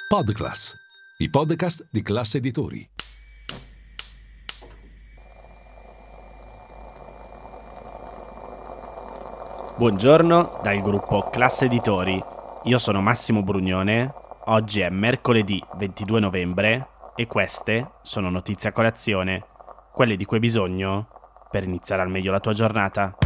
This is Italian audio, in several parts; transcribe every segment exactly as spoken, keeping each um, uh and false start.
Podclass, i podcast di Classe Editori. Buongiorno dal gruppo Classe Editori. Io sono Massimo Brugnone. Oggi è mercoledì ventidue novembre e queste sono notizie a colazione, quelle di cui hai bisogno per iniziare al meglio la tua giornata.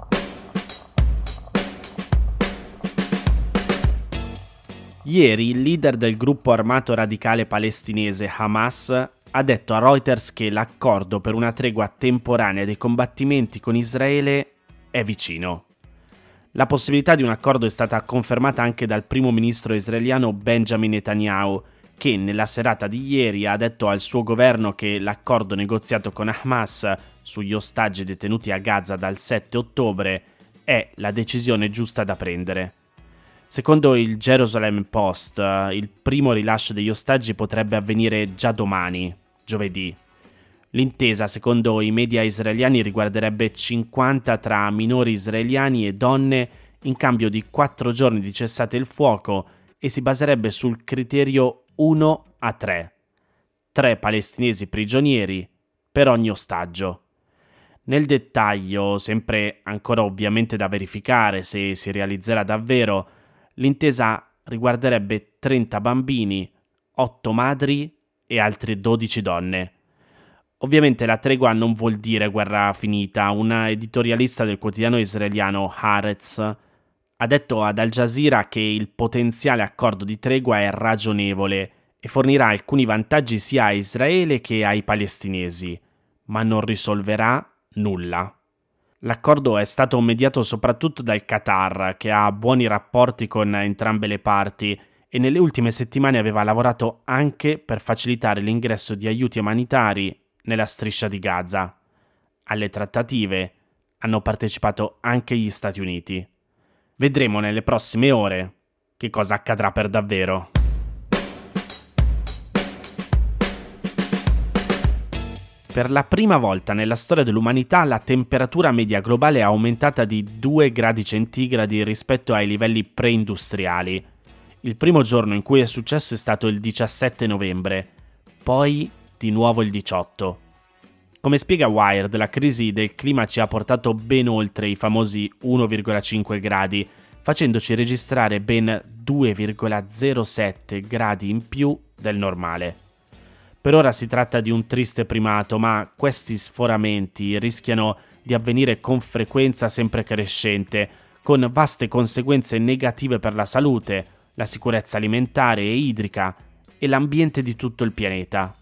Ieri il leader del gruppo armato radicale palestinese Hamas ha detto a Reuters che l'accordo per una tregua temporanea dei combattimenti con Israele è vicino. La possibilità di un accordo è stata confermata anche dal primo ministro israeliano Benjamin Netanyahu, che nella serata di ieri ha detto al suo governo che l'accordo negoziato con Hamas sugli ostaggi detenuti a Gaza dal sette ottobre è la decisione giusta da prendere. Secondo il Jerusalem Post, il primo rilascio degli ostaggi potrebbe avvenire già domani, giovedì. L'intesa, secondo i media israeliani, riguarderebbe cinquanta tra minori israeliani e donne in cambio di quattro giorni di cessate il fuoco e si baserebbe sul criterio uno a tre. Tre palestinesi prigionieri per ogni ostaggio. Nel dettaglio, sempre ancora ovviamente da verificare se si realizzerà davvero, l'intesa riguarderebbe trenta bambini, otto madri e altre dodici donne. Ovviamente la tregua non vuol dire guerra finita. Una editorialista del quotidiano israeliano Haaretz ha detto ad Al Jazeera che il potenziale accordo di tregua è ragionevole e fornirà alcuni vantaggi sia a Israele che ai palestinesi, ma non risolverà nulla. L'accordo è stato mediato soprattutto dal Qatar, che ha buoni rapporti con entrambe le parti e nelle ultime settimane aveva lavorato anche per facilitare l'ingresso di aiuti umanitari nella striscia di Gaza. Alle trattative hanno partecipato anche gli Stati Uniti. Vedremo nelle prossime ore che cosa accadrà per davvero. Per la prima volta nella storia dell'umanità la temperatura media globale è aumentata di due gradi centigradi rispetto ai livelli preindustriali. Il primo giorno in cui è successo è stato il diciassette novembre, poi di nuovo il diciotto. Come spiega Wired, la crisi del clima ci ha portato ben oltre i famosi uno virgola cinque gradi, facendoci registrare ben due virgola zero sette gradi in più del normale. Per ora si tratta di un triste primato, ma questi sforamenti rischiano di avvenire con frequenza sempre crescente, con vaste conseguenze negative per la salute, la sicurezza alimentare e idrica e l'ambiente di tutto il pianeta.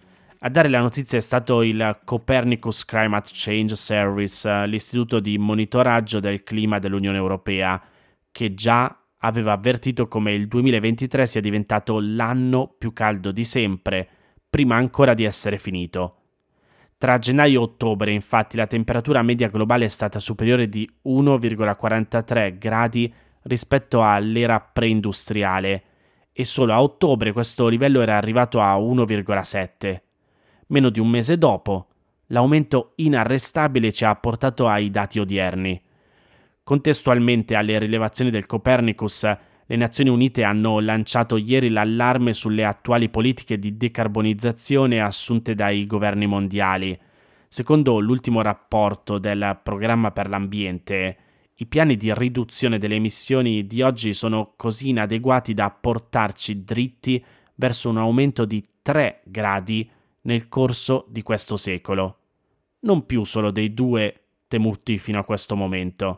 A dare la notizia è stato il Copernicus Climate Change Service, l'istituto di monitoraggio del clima dell'Unione Europea, che già aveva avvertito come il duemilaventitré sia diventato l'anno più caldo di sempre, prima ancora di essere finito. Tra gennaio e ottobre, infatti, la temperatura media globale è stata superiore di uno virgola quarantatré gradi rispetto all'era preindustriale e solo a ottobre questo livello era arrivato a uno virgola sette. Meno di un mese dopo, l'aumento inarrestabile ci ha portato ai dati odierni. Contestualmente alle rilevazioni del Copernicus, le Nazioni Unite hanno lanciato ieri l'allarme sulle attuali politiche di decarbonizzazione assunte dai governi mondiali. Secondo l'ultimo rapporto del Programma per l'Ambiente, i piani di riduzione delle emissioni di oggi sono così inadeguati da portarci dritti verso un aumento di tre gradi nel corso di questo secolo. Non più solo dei due temuti fino a questo momento.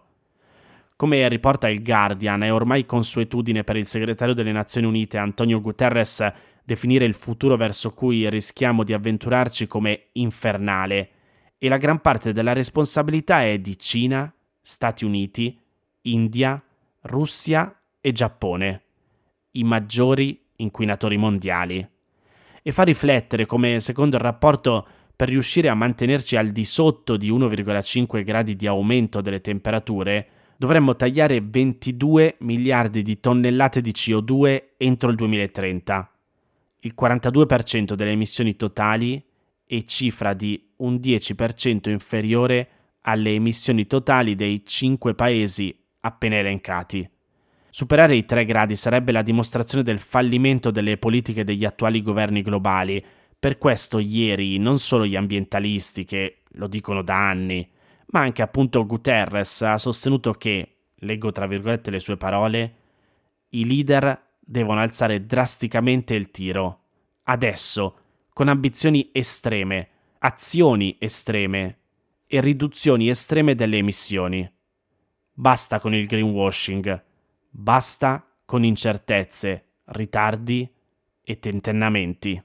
Come riporta il Guardian, è ormai consuetudine per il segretario delle Nazioni Unite Antonio Guterres definire il futuro verso cui rischiamo di avventurarci come infernale, e la gran parte della responsabilità è di Cina, Stati Uniti, India, Russia e Giappone, i maggiori inquinatori mondiali. E fa riflettere come, secondo il rapporto, per riuscire a mantenerci al di sotto di uno virgola cinque gradi di aumento delle temperature, dovremmo tagliare ventidue miliardi di tonnellate di C O due entro il duemilatrenta, il quarantadue per cento delle emissioni totali e cifra di un dieci per cento inferiore alle emissioni totali dei cinque paesi appena elencati. Superare i tre gradi sarebbe la dimostrazione del fallimento delle politiche degli attuali governi globali. Per questo ieri non solo gli ambientalisti, che lo dicono da anni, ma anche appunto Guterres ha sostenuto che, leggo tra virgolette le sue parole, i leader devono alzare drasticamente il tiro, adesso, con ambizioni estreme, azioni estreme e riduzioni estreme delle emissioni. Basta con il greenwashing, basta con incertezze, ritardi e tentennamenti.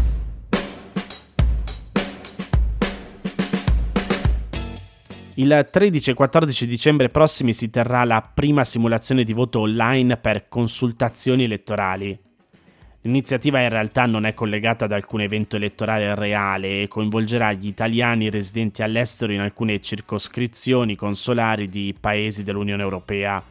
Il tredici e quattordici dicembre prossimi si terrà la prima simulazione di voto online per consultazioni elettorali. L'iniziativa in realtà non è collegata ad alcun evento elettorale reale e coinvolgerà gli italiani residenti all'estero in alcune circoscrizioni consolari di paesi dell'Unione Europea.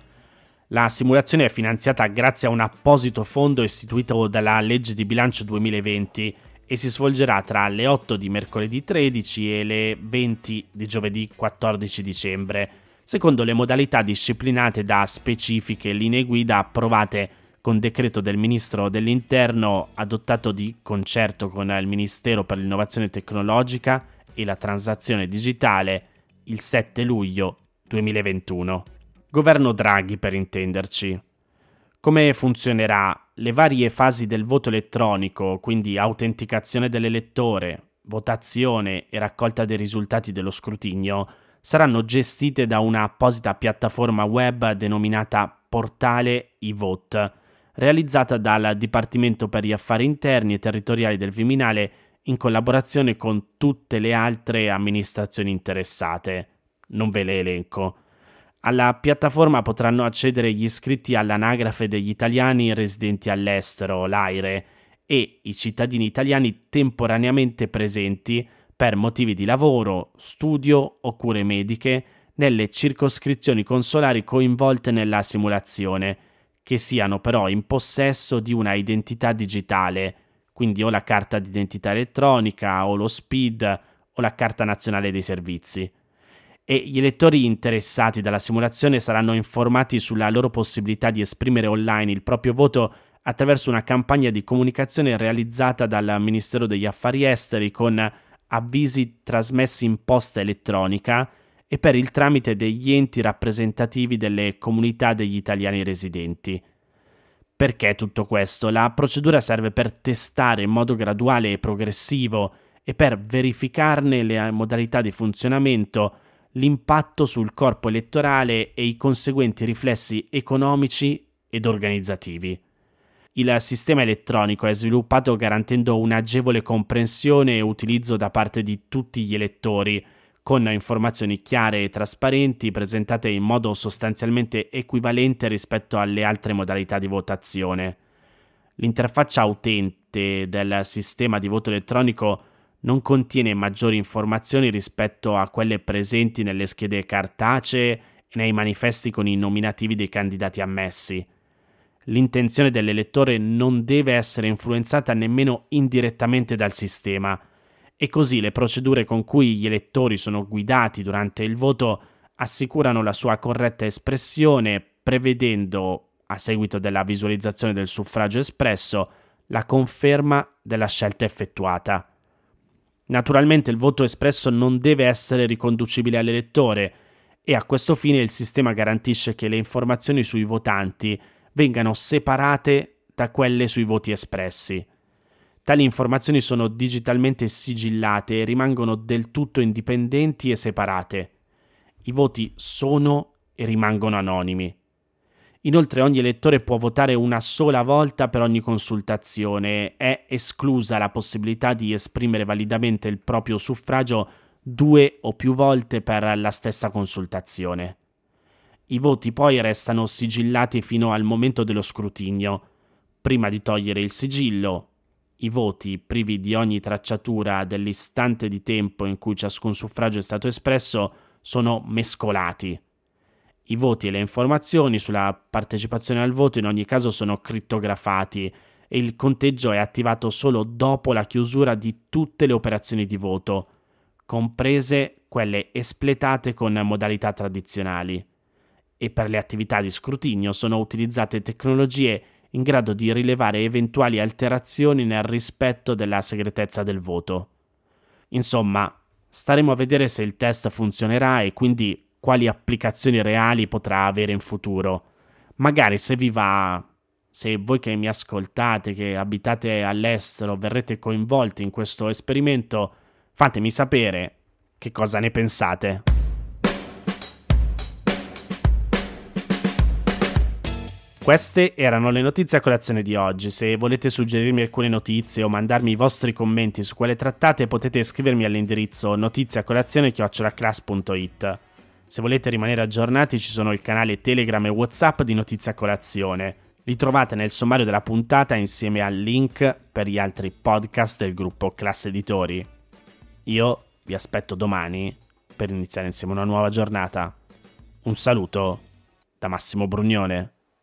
La simulazione è finanziata grazie a un apposito fondo istituito dalla legge di bilancio duemilaventi e si svolgerà tra le otto di mercoledì tredici e le venti di giovedì quattordici dicembre, secondo le modalità disciplinate da specifiche linee guida approvate con decreto del Ministro dell'Interno adottato di concerto con il Ministero per l'Innovazione Tecnologica e la Transazione Digitale il sette luglio duemilaventuno. Governo Draghi, per intenderci. Come funzionerà? Le varie fasi del voto elettronico, quindi autenticazione dell'elettore, votazione e raccolta dei risultati dello scrutinio, saranno gestite da una apposita piattaforma web denominata Portale iVote, realizzata dal Dipartimento per gli Affari Interni e Territoriali del Viminale in collaborazione con tutte le altre amministrazioni interessate. Non ve le elenco. Alla piattaforma potranno accedere gli iscritti all'anagrafe degli italiani residenti all'estero, l'AIRE, e i cittadini italiani temporaneamente presenti per motivi di lavoro, studio o cure mediche nelle circoscrizioni consolari coinvolte nella simulazione, che siano però in possesso di una identità digitale, quindi o la carta d'identità elettronica o lo S P I D o la carta nazionale dei servizi. E gli elettori interessati dalla simulazione saranno informati sulla loro possibilità di esprimere online il proprio voto attraverso una campagna di comunicazione realizzata dal Ministero degli Affari Esteri con avvisi trasmessi in posta elettronica e per il tramite degli enti rappresentativi delle comunità degli italiani residenti. Perché tutto questo? La procedura serve per testare in modo graduale e progressivo e per verificarne le modalità di funzionamento, l'impatto sul corpo elettorale e i conseguenti riflessi economici ed organizzativi. Il sistema elettronico è sviluppato garantendo un'agevole comprensione e utilizzo da parte di tutti gli elettori, con informazioni chiare e trasparenti presentate in modo sostanzialmente equivalente rispetto alle altre modalità di votazione. L'interfaccia utente del sistema di voto elettronico non contiene maggiori informazioni rispetto a quelle presenti nelle schede cartacee e nei manifesti con i nominativi dei candidati ammessi. L'intenzione dell'elettore non deve essere influenzata nemmeno indirettamente dal sistema, e così le procedure con cui gli elettori sono guidati durante il voto assicurano la sua corretta espressione, prevedendo, a seguito della visualizzazione del suffragio espresso, la conferma della scelta effettuata. Naturalmente il voto espresso non deve essere riconducibile all'elettore e a questo fine il sistema garantisce che le informazioni sui votanti vengano separate da quelle sui voti espressi. Tali informazioni sono digitalmente sigillate e rimangono del tutto indipendenti e separate. I voti sono e rimangono anonimi. Inoltre ogni elettore può votare una sola volta per ogni consultazione, è esclusa la possibilità di esprimere validamente il proprio suffragio due o più volte per la stessa consultazione. I voti poi restano sigillati fino al momento dello scrutinio. Prima di togliere il sigillo, i voti, privi di ogni tracciatura dell'istante di tempo in cui ciascun suffragio è stato espresso, sono mescolati. I voti e le informazioni sulla partecipazione al voto in ogni caso sono crittografati e il conteggio è attivato solo dopo la chiusura di tutte le operazioni di voto, comprese quelle espletate con modalità tradizionali. e per le attività di scrutinio sono utilizzate tecnologie in grado di rilevare eventuali alterazioni nel rispetto della segretezza del voto. Insomma, staremo a vedere se il test funzionerà e quindi quali applicazioni reali potrà avere in futuro. Magari se vi va, se voi che mi ascoltate, che abitate all'estero, verrete coinvolti in questo esperimento, fatemi sapere che cosa ne pensate. Queste erano le notizie a colazione di oggi. Se volete suggerirmi alcune notizie o mandarmi i vostri commenti su quelle trattate, potete scrivermi all'indirizzo notiziacolazione chiocciola class punto it. Se volete rimanere aggiornati, ci sono il canale Telegram e WhatsApp di Notizia Colazione. Li trovate nel sommario della puntata insieme al link per gli altri podcast del gruppo Class Editori. Io vi aspetto domani per iniziare insieme una nuova giornata. Un saluto da Massimo Brugnone.